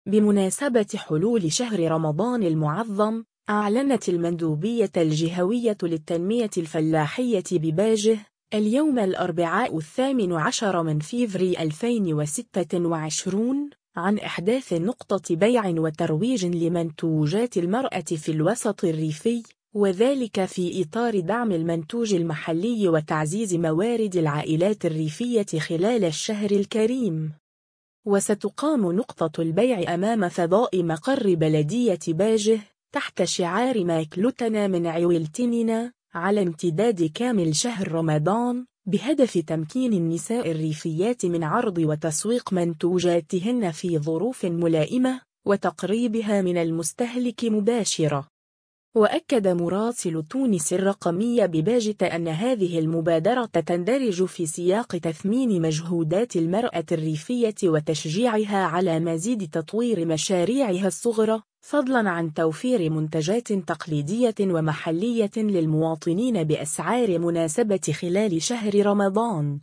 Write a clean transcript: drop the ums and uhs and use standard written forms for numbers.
بمناسبة حلول شهر رمضان المعظم، أعلنت المندوبية الجهوية للتنمية الفلاحية بباجة اليوم الأربعاء 18 من فيفري 2026 عن إحداث نقطة بيع وترويج لمنتوجات المرأة في الوسط الريفي، وذلك في إطار دعم المنتوج المحلي وتعزيز موارد العائلات الريفية خلال الشهر الكريم. وستقام نقطة البيع أمام فضاء مقر بلدية باجة تحت شعار ماكلتنا من عويلتننا على امتداد كامل شهر رمضان، بهدف تمكين النساء الريفيات من عرض وتسويق منتوجاتهن في ظروف ملائمة وتقريبها من المستهلك مباشرة. وأكد مراسل تونس الرقمي بباجة أن هذه المبادرة تندرج في سياق تثمين مجهودات المرأة الريفية وتشجيعها على مزيد تطوير مشاريعها الصغرى، فضلاً عن توفير منتجات تقليدية ومحلية للمواطنين بأسعار مناسبة خلال شهر رمضان.